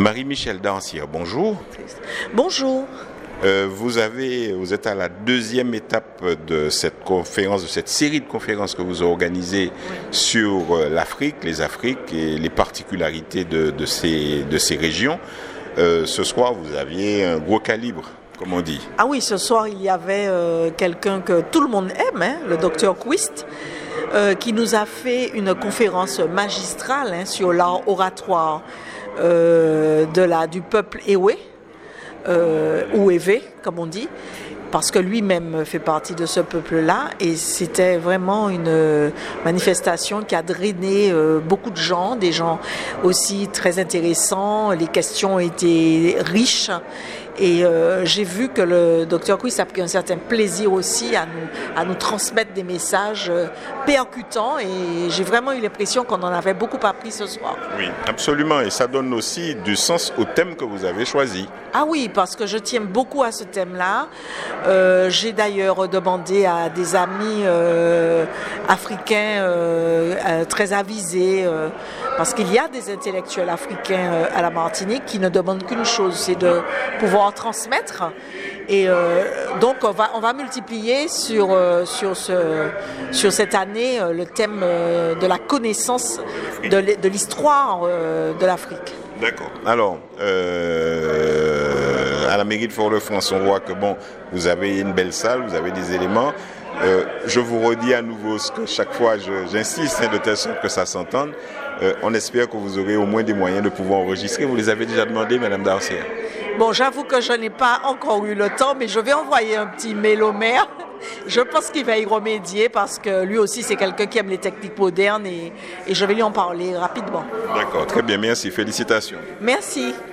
Marie-Michel Dancière, bonjour. Bonjour. Vous êtes à la deuxième étape de cette conférence, de cette série de conférences que vous organisez sur l'Afrique, les Afriques et les particularités de ces régions. Ce soir, vous aviez un gros calibre, comme on dit. Ah oui, ce soir, il y avait quelqu'un que tout le monde aime, le docteur Quist, qui nous a fait une conférence magistrale sur l'art oratoire du peuple Ewe, ou Ewe, comme on dit, parce que lui-même fait partie de ce peuple-là, et c'était vraiment une manifestation qui a drainé beaucoup de gens, des gens aussi très intéressants. Les questions étaient riches. Et j'ai vu que le docteur Quist a pris un certain plaisir aussi à nous transmettre des messages percutants, et j'ai vraiment eu l'impression qu'on en avait beaucoup appris ce soir. Oui, absolument, et ça donne aussi du sens au thème que vous avez choisi. Ah oui, parce que je tiens beaucoup à ce thème-là. J'ai d'ailleurs demandé à des amis africains très avisés, parce qu'il y a des intellectuels africains à la Martinique qui ne demandent qu'une chose, c'est de pouvoir transmettre. Et donc on va multiplier sur cette année le thème de la connaissance de l'histoire de l'Afrique. D'accord. Alors, à la mairie de Fort-de-France, on voit que vous avez une belle salle, vous avez des éléments. Je vous redis à nouveau ce que chaque fois j'insiste, de telle sorte que ça s'entende. On espère que vous aurez au moins des moyens de pouvoir enregistrer. Vous les avez déjà demandé, Madame Dancière? Bon, j'avoue que je n'ai pas encore eu le temps, mais je vais envoyer un petit mail au maire. Je pense qu'il va y remédier parce que lui aussi, c'est quelqu'un qui aime les techniques modernes, et je vais lui en parler rapidement. D'accord, très bien, merci. Félicitations. Merci.